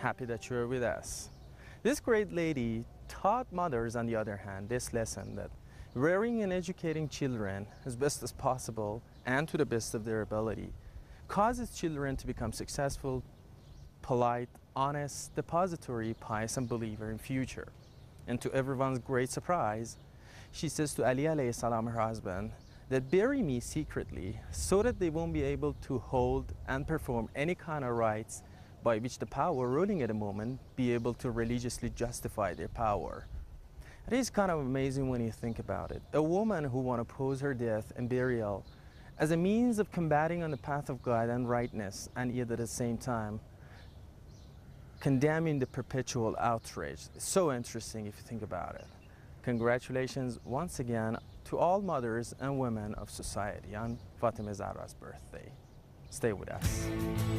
happy that you're with us. This great lady taught mothers, on the other hand, this lesson that rearing and educating children as best as possible and to the best of their ability causes children to become successful, polite, honest, depository, pious, and believer in future. And to everyone's great surprise, she says to Ali alayhi salam, her husband, that bury me secretly so that they won't be able to hold and perform any kind of rites by which the power ruling at the moment be able to religiously justify their power. It is kind of amazing when you think about it. A woman who wants to pose her death and burial as a means of combating on the path of God and rightness, and yet at the same time condemning the perpetual outrage. It's so interesting if you think about it. Congratulations once again to all mothers and women of society on Fatima Zahra's birthday. Stay with us.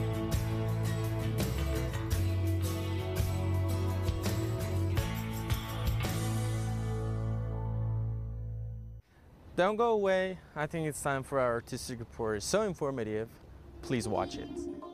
Don't go away. I think it's time for our artistic report. It's so informative. Please watch it.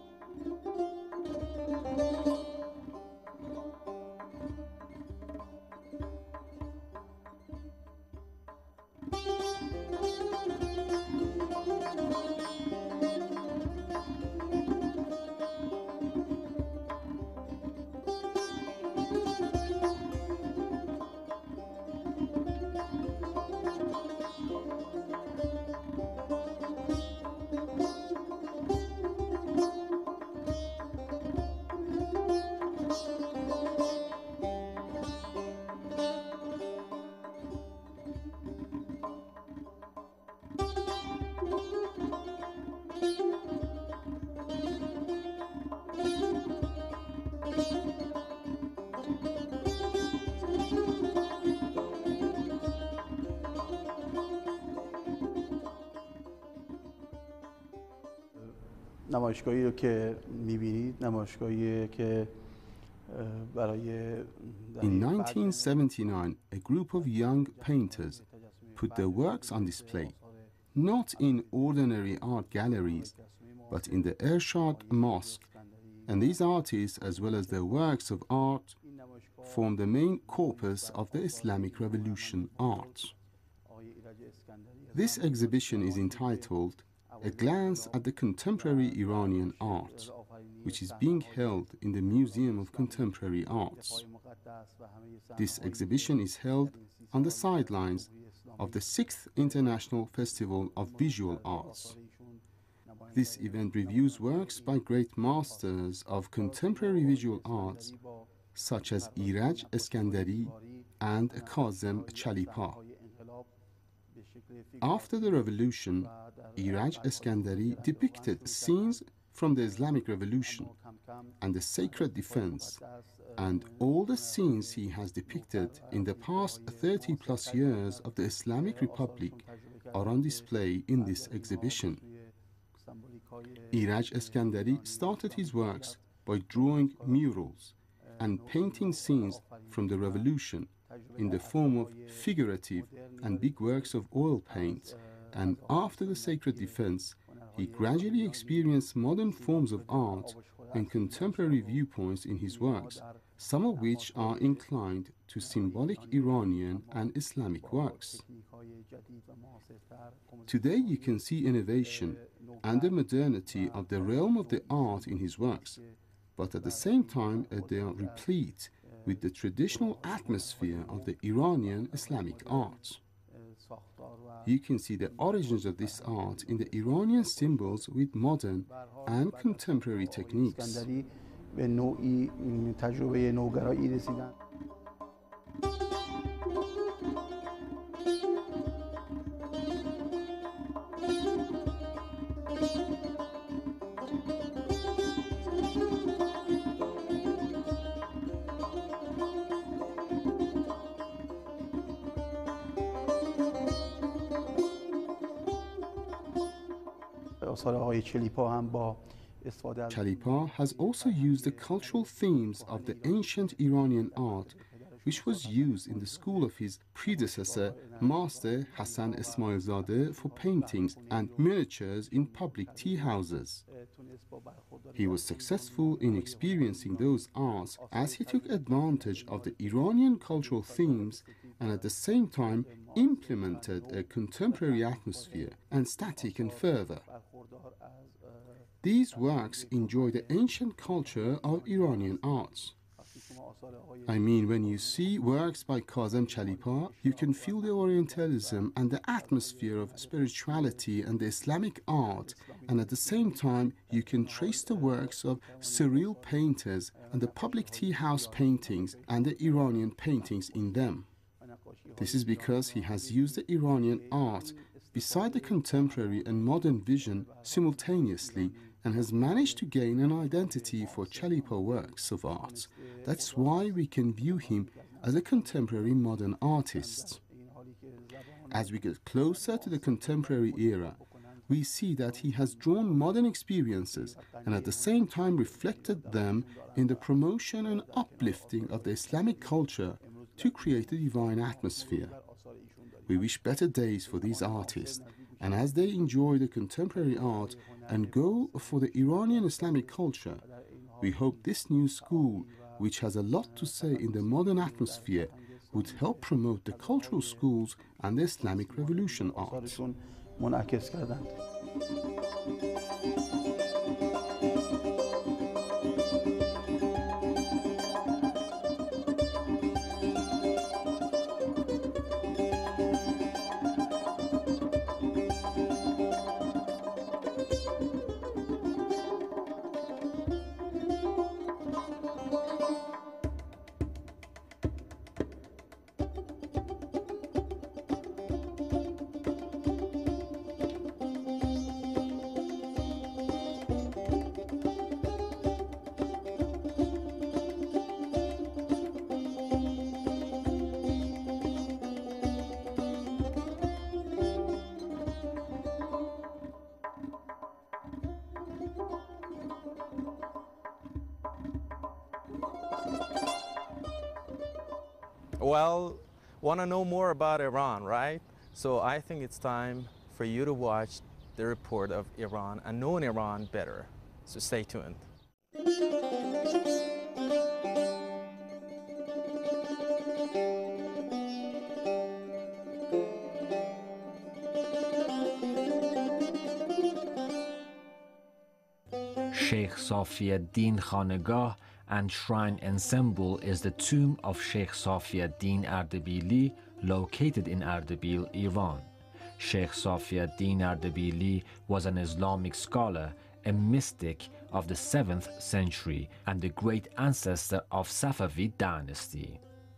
نمایشگاهی رو که می‌بینید نمایشگاهی که برای In 1979, a group of young painters put their works on display, not in ordinary art galleries, but in the Ershad Mosque. And these artists, as well as their works of art, form the main corpus of the Islamic Revolution art. This exhibition is entitled A Glance at the Contemporary Iranian Art, which is being held in the Museum of Contemporary Arts. This exhibition is held on the sidelines of the 6th International Festival of Visual Arts. This event reviews works by great masters of contemporary visual arts such as Iraj Eskandari and Kazem Chalipa. After the revolution, Iraj Eskandari depicted scenes from the Islamic Revolution and the sacred defense, and all the scenes he has depicted in the past 30 plus years of the Islamic Republic are on display in this exhibition. Iraj Eskandari started his works by drawing murals and painting scenes from the revolution in the form of figurative and big works of oil paint, and after the sacred defense, he gradually experienced modern forms of art and contemporary viewpoints in his works, some of which are inclined to symbolic Iranian and Islamic works. Today you can see innovation and the modernity of the realm of the art in his works, but at the same time they are replete with the traditional atmosphere of the Iranian Islamic art. You can see the origins of this art in the Iranian symbols with modern and contemporary techniques. Chalipa has also used the cultural themes of the ancient Iranian art which was used in the school of his predecessor, Master Hassan Ismailzadeh, for paintings and miniatures in public tea houses. He was successful in experiencing those arts as he took advantage of the Iranian cultural themes and at the same time implemented a contemporary atmosphere and static and fervor. These works enjoy the ancient culture of Iranian arts. I mean, when you see works by Kazem Chalipa, you can feel the Orientalism and the atmosphere of spirituality and the Islamic art, and at the same time, you can trace the works of surreal painters and the public tea house paintings and the Iranian paintings in them. This is because he has used the Iranian art beside the contemporary and modern vision simultaneously and has managed to gain an identity for Chalipa works of art. That's why we can view him as a contemporary modern artist. As we get closer to the contemporary era, we see that he has drawn modern experiences and at the same time reflected them in the promotion and uplifting of the Islamic culture to create a divine atmosphere. We wish better days for these artists, and as they enjoy the contemporary art and go for the Iranian Islamic culture, we hope this new school, which has a lot to say in the modern atmosphere, would help promote the cultural schools and the Islamic Revolution art. Well, want to know more about Iran, right? So I think it's time for you to watch the report of Iran and know Iran better. So stay tuned. Sheikh Safiuddin Khanegah and Shrine Ensemble is the tomb of Sheikh Safiuddin Ardebili, located in Ardebil, Iran. Sheikh Safiuddin Ardebili was an Islamic scholar, a mystic of the 7th century, and the great ancestor of Safavid dynasty.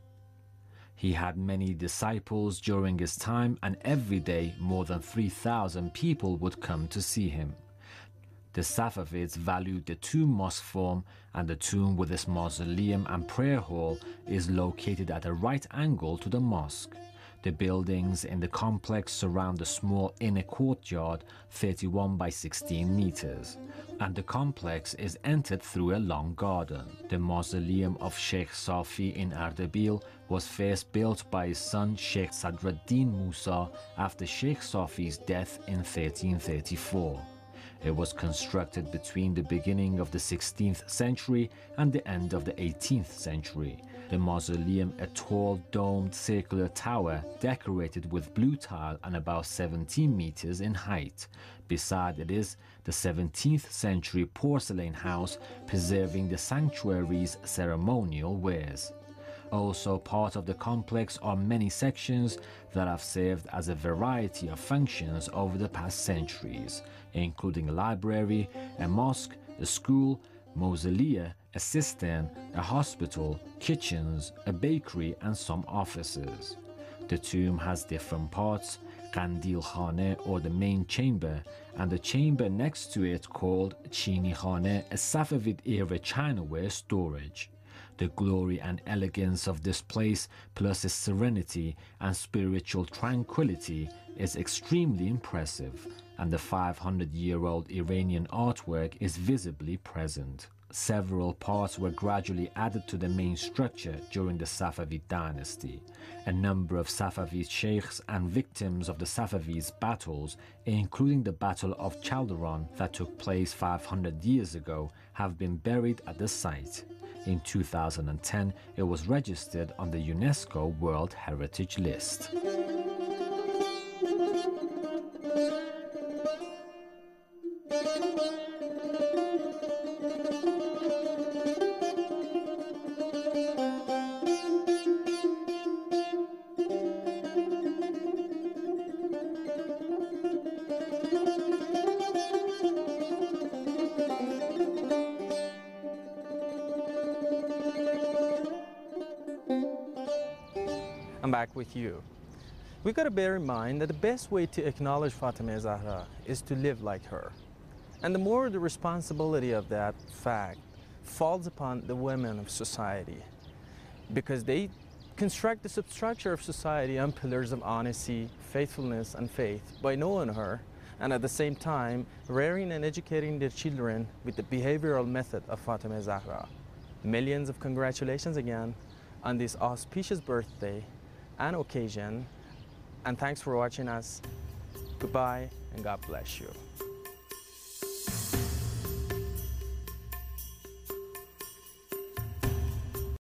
He had many disciples during his time, and every day more than 3,000 people would come to see him. The Safavids valued the tomb mosque form, and the tomb with its mausoleum and prayer hall is located at a right angle to the mosque. The buildings in the complex surround a small inner courtyard 31 by 16 meters, and the complex is entered through a long garden. The mausoleum of Sheikh Safi in Ardebil was first built by his son Sheikh Sadruddin Musa after Sheikh Safi's death in 1334. It was constructed between the beginning of the 16th century and the end of the 18th century. The mausoleum, a tall, domed, circular tower decorated with blue tile and about 17 meters in height. Beside it is the 17th century porcelain house preserving the sanctuary's ceremonial wares. Also part of the complex are many sections that have served as a variety of functions over the past centuries, including a library, a mosque, a school, mausolea, a cistern, a hospital, kitchens, a bakery, and some offices. The tomb has different parts: Qandil Khane, or the main chamber, and the chamber next to it called Chini Khane, a Safavid-era Chinaware storage. The glory and elegance of this place, plus its serenity and spiritual tranquility, is extremely impressive, and the 500-year-old Iranian artwork is visibly present. Several parts were gradually added to the main structure during the Safavid dynasty. A number of Safavid sheikhs and victims of the Safavids' battles, including the Battle of Chaldiran that took place 500 years ago, have been buried at the site. In 2010, it was registered on the UNESCO World Heritage List. I'm back with you. We gotta bear in mind that the best way to acknowledge Fatemeh Zahra is to live like her. And the more the responsibility of that fact falls upon the women of society, because they construct the substructure of society on pillars of honesty, faithfulness, and faith by knowing her, and at the same time rearing and educating their children with the behavioral method of Fatemeh Zahra. Millions of congratulations again on this auspicious birthday and occasion, and thanks for watching us. Goodbye and God bless you.